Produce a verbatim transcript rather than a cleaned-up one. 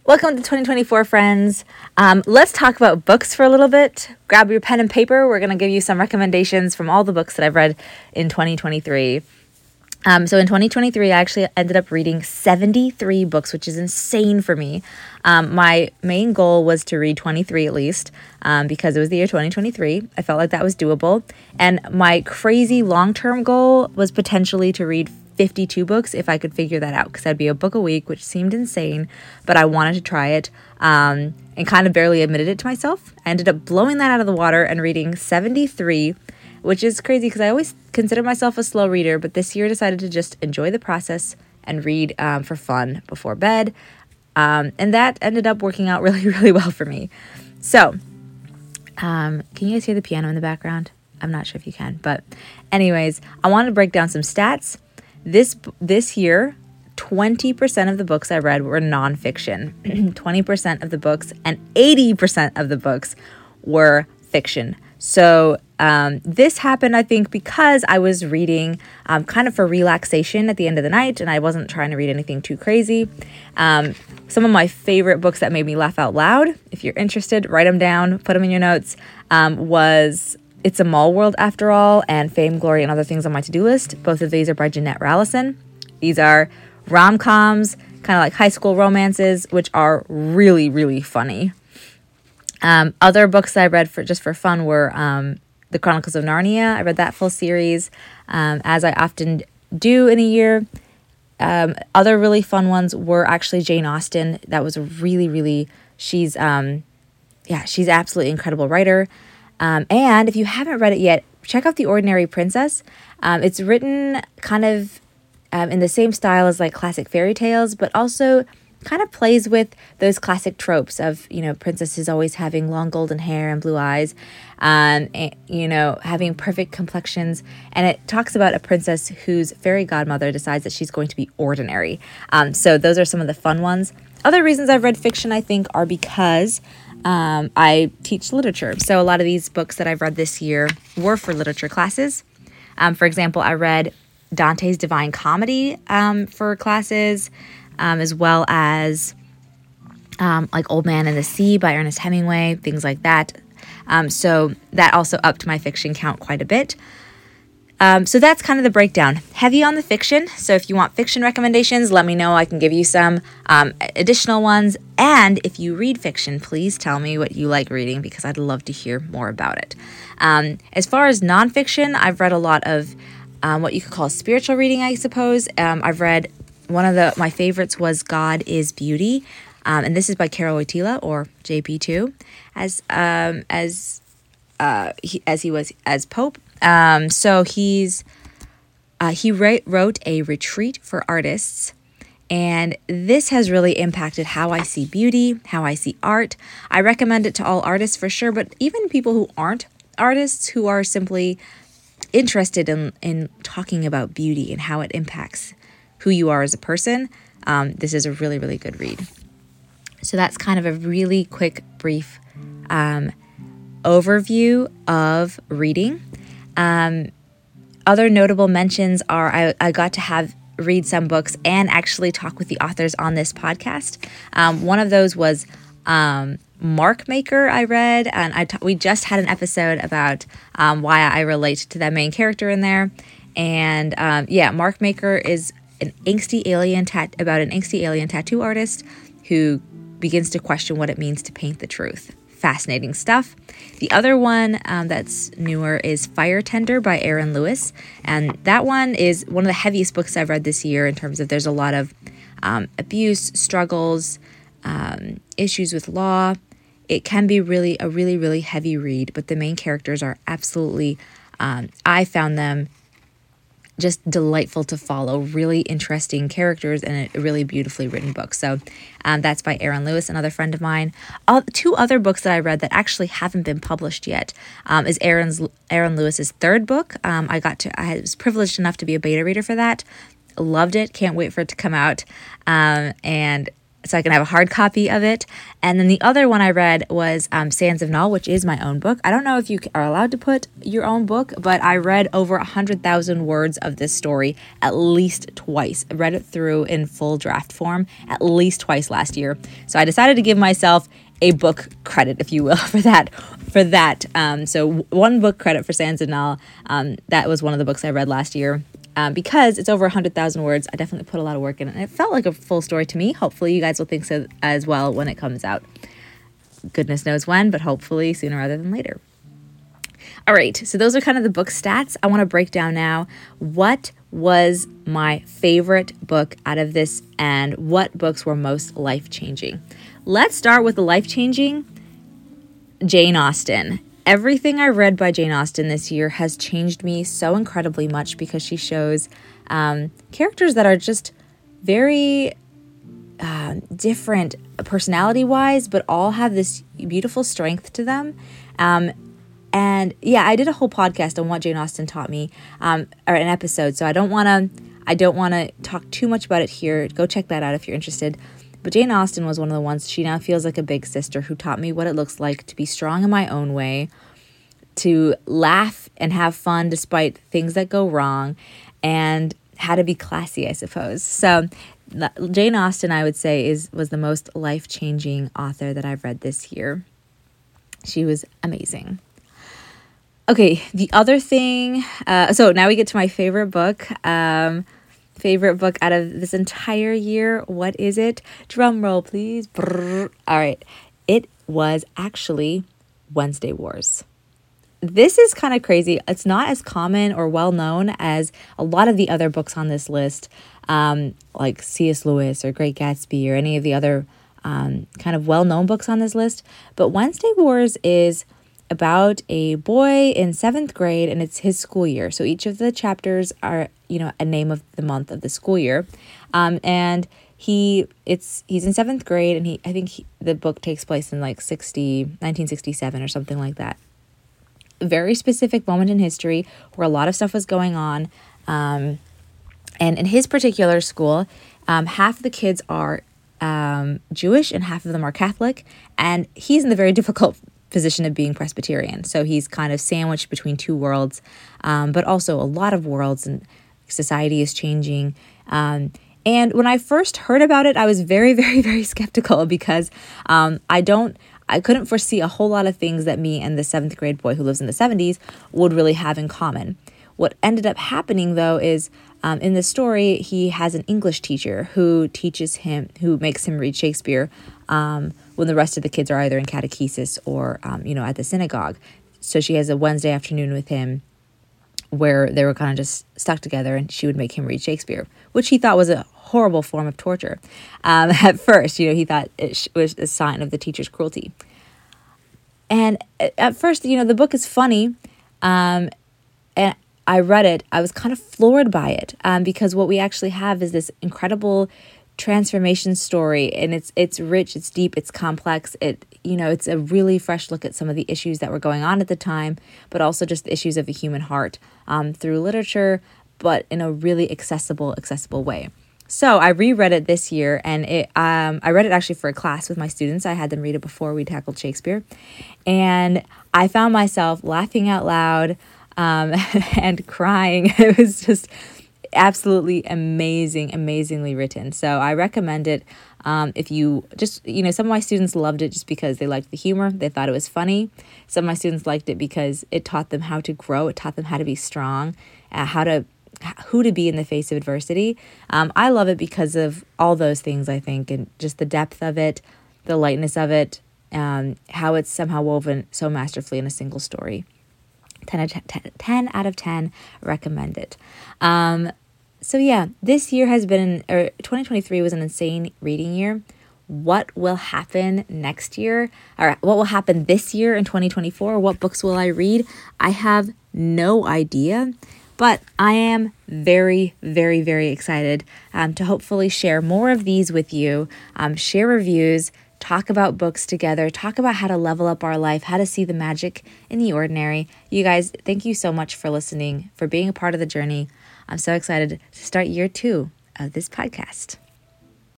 Welcome to twenty twenty-four, friends. Um, let's talk about books for a little bit. Grab your pen and paper. We're going to give you some recommendations from all the books that I've read in twenty twenty-three. Um, so in twenty twenty-three, I actually ended up reading seventy-three books, which is insane for me. Um, my main goal was to read twenty-three at least, um, because it was the year twenty twenty-three. I felt like that was doable. And my crazy long-term goal was potentially to read fifty-two books if I could figure that out, because that'd be a book a week, which seemed insane, but I wanted to try it, um, and kind of barely admitted it to myself. I ended up blowing that out of the water and reading seventy-three, which is crazy because I always consider myself a slow reader, but this year I decided to just enjoy the process and read um, for fun before bed. Um, and that ended up working out really, really well for me. So, um, can you guys hear the piano in the background? I'm not sure if you can, but anyways, I want to break down some stats. This this year, twenty percent of the books I read were nonfiction. twenty percent of the books and eighty percent of the books were fiction. So um, this happened, I think, because I was reading um, kind of for relaxation at the end of the night, and I wasn't trying to read anything too crazy. Um, some of my favorite books that made me laugh out loud, if you're interested, write them down, put them in your notes, um, was It's a Mall World After All and Fame, Glory, and Other Things on My To-Do List. Both of these are by Jeanette Rallison. These are rom-coms, kind of like high school romances, which are really, really funny. Um, other books that I read for just for fun were um, The Chronicles of Narnia. I read that full series, um, as I often do in a year. Um, other really fun ones were actually Jane Austen. That was a really, really, she's, um, yeah, she's absolutely incredible writer. Um, and if you haven't read it yet, check out The Ordinary Princess. Um, it's written kind of um, in the same style as like classic fairy tales, but also kind of plays with those classic tropes of, you know, princesses always having long golden hair and blue eyes, um, and, you know, having perfect complexions. And it talks about a princess whose fairy godmother decides that she's going to be ordinary. Um, so those are some of the fun ones. Other reasons I've read fiction, I think, are because um, I teach literature. So a lot of these books that I've read this year were for literature classes. Um, for example, I read Dante's Divine Comedy um, for classes, um, as well as um, like Old Man and the Sea by Ernest Hemingway, things like that. Um, so that also upped my fiction count quite a bit. Um, so that's kind of the breakdown. Heavy on the fiction. So if you want fiction recommendations, let me know. I can give you some um, additional ones. And if you read fiction, please tell me what you like reading, because I'd love to hear more about it. Um, as far as nonfiction, I've read a lot of um, what you could call spiritual reading, I suppose. Um, I've read one of the my favorites was God is Beauty. Um, and this is by Karol Wojtyla, or J P two, as um, as uh, he, as he was as Pope. Um, so he's uh, he write, wrote a retreat for artists, and this has really impacted how I see beauty, how I see art. I recommend it to all artists for sure, but even people who aren't artists, who are simply interested in in talking about beauty and how it impacts who you are as a person, um, this is a really, really good read. So that's kind of a really quick, brief um, overview of reading. Um, other notable mentions are I, I got to have read some books and actually talk with the authors on this podcast. Um, one of those was um, Mark Maker I read, and I t- we just had an episode about um, why I relate to that main character in there. And um, yeah, Mark Maker is an angsty alien tat- about an angsty alien tattoo artist who begins to question what it means to paint the truth. Fascinating stuff. The other one um, that's newer is Fire Tender by Aaron Lewis. And that one is one of the heaviest books I've read this year in terms of there's a lot of um, abuse, struggles, um, issues with law. It can be really a really, really heavy read, but the main characters are absolutely, um, I found them just delightful to follow, really interesting characters, and a really beautifully written book. So um, that's by Aaron Lewis, another friend of mine. Uh, two other books that I read that actually haven't been published yet um, is Aaron's Aaron Lewis's third book. Um, I got to, I was privileged enough to be a beta reader for that. Loved it. Can't wait for it to come out. Um, and so I can have a hard copy of it. And then the other one I read was um, Sands of Null, which is my own book. I don't know if you are allowed to put your own book, but I read over one hundred thousand words of this story at least twice. I read it through in full draft form at least twice last year. So I decided to give myself a book credit, if you will, for that. For that, um, so one book credit for Sands of Null. Um, that was one of the books I read last year. Um, because it's over one hundred thousand words, I definitely put a lot of work in it. And it felt like a full story to me. Hopefully you guys will think so as well when it comes out. Goodness knows when, but hopefully sooner rather than later. All right, so those are kind of the book stats. I want to break down now what was my favorite book out of this and what books were most life-changing. Let's start with the life-changing, Jane Austen. Everything I read by Jane Austen this year has changed me so incredibly much because she shows um, characters that are just very uh, different personality-wise, but all have this beautiful strength to them. Um, and yeah, I did a whole podcast on what Jane Austen taught me, um, or an episode. So I don't want to, I don't want to talk too much about it here. Go check that out if you're interested. But Jane Austen was one of the ones, she now feels like a big sister who taught me what it looks like to be strong in my own way, to laugh and have fun despite things that go wrong, and how to be classy, I suppose. So Jane Austen, I would say, is was the most life-changing author that I've read this year. She was amazing. Okay, the other thing, uh, so now we get to my favorite book. Um, favorite book out of this entire year. What is it? Drum roll, please. Brrr. All right. It was actually Wednesday Wars. This is kind of crazy. It's not as common or well known as a lot of the other books on this list, um, like C S Lewis or Great Gatsby or any of the other um, kind of well-known books on this list. But Wednesday Wars is about a boy in seventh grade, and it's his school year. So each of the chapters are, you know, a name of the month of the school year. Um, and he, it's, he's in seventh grade, and he, I think he, the book takes place in like sixty, nineteen sixty-seven or something like that. A very specific moment in history where a lot of stuff was going on. Um, and in his particular school, um, half the kids are um, Jewish and half of them are Catholic. And he's in the very difficult position of being Presbyterian. So he's kind of sandwiched between two worlds, um, but also a lot of worlds, and society is changing. Um, and when I first heard about it, I was very, very, very skeptical because um, I don't, I couldn't foresee a whole lot of things that me and the seventh grade boy who lives in the seventies would really have in common. What ended up happening, though, is um, in the story, he has an English teacher who teaches him, who makes him read Shakespeare um, when the rest of the kids are either in catechesis or, um, you know, at the synagogue. So she has a Wednesday afternoon with him where they were kind of just stuck together, and she would make him read Shakespeare, which he thought was a horrible form of torture. Um, at first, you know, he thought it was a sign of the teacher's cruelty. And at first, you know, the book is funny, um, and I read it. I was kind of floored by it um, because what we actually have is this incredible transformation story, and it's it's rich, it's deep, it's complex. It you know it's a really fresh look at some of the issues that were going on at the time, but also just the issues of the human heart um, through literature, but in a really accessible, accessible way. So I reread it this year, and it um, I read it actually for a class with my students. I had them read it before we tackled Shakespeare, and I found myself laughing out loud um, and crying. It was just absolutely amazing, amazingly written. So I recommend it. Um, if you just, you know, some of my students loved it just because they liked the humor. They thought it was funny. Some of my students liked it because it taught them how to grow. It taught them how to be strong, uh, how to, who to be in the face of adversity. Um, I love it because of all those things, I think, and just the depth of it, the lightness of it, um, how it's somehow woven so masterfully in a single story. ten out of ten, ten out of ten, recommend it. Um, So yeah, this year has been, or twenty twenty-three was an insane reading year. What will happen next year, or what will happen this year in twenty twenty-four? What books will I read? I have no idea, but I am very, very, very excited um, to hopefully share more of these with you, um, share reviews, talk about books together, talk about how to level up our life, how to see the magic in the ordinary. You guys, thank you so much for listening, for being a part of the journey. I'm so excited to start year two of this podcast.